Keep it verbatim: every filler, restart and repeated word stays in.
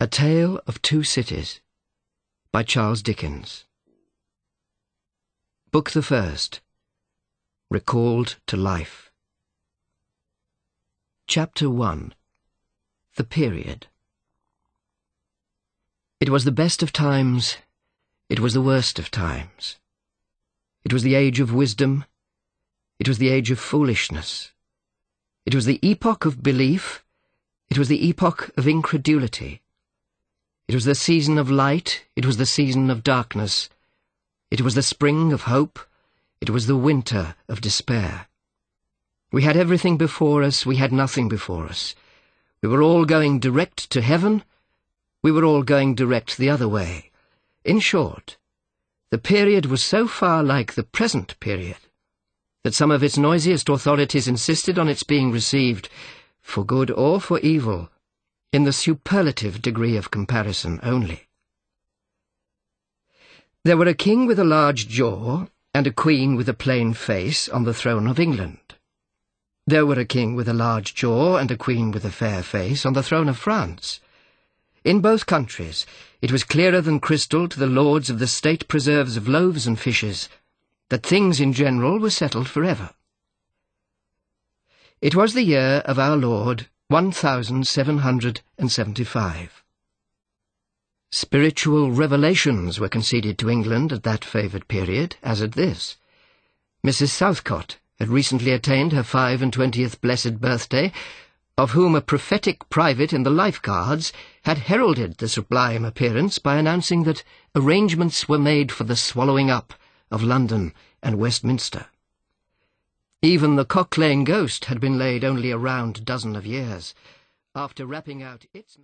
A Tale of Two Cities by Charles Dickens. Book the First. Recalled to Life. Chapter one. The Period. It was the best of times, it was the worst of times. It was the age of wisdom, it was the age of foolishness. It was the epoch of belief, it was the epoch of incredulity. It was the season of light, it was the season of darkness. It was the spring of hope, it was the winter of despair. We had everything before us, we had nothing before us. We were all going direct to heaven, we were all going direct the other way. In short, the period was so far like the present period that some of its noisiest authorities insisted on its being received, for good or for evil, in the superlative degree of comparison only. There were a king with a large jaw, and a queen with a plain face on the throne of England. There were a king with a large jaw, and a queen with a fair face on the throne of France. In both countries, it was clearer than crystal to the lords of the state preserves of loaves and fishes that things in general were settled for ever. It was the year of our Lord, one thousand seven hundred and seventy-five. Spiritual revelations were conceded to England at that favoured period, as at this. Missus Southcott had recently attained her five-and-twentieth blessed birthday, of whom a prophetic private in the Life Guards had heralded the sublime appearance by announcing that arrangements were made for the swallowing up of London and Westminster. Even the Cock Lane ghost had been laid only a round dozen of years, after rapping out its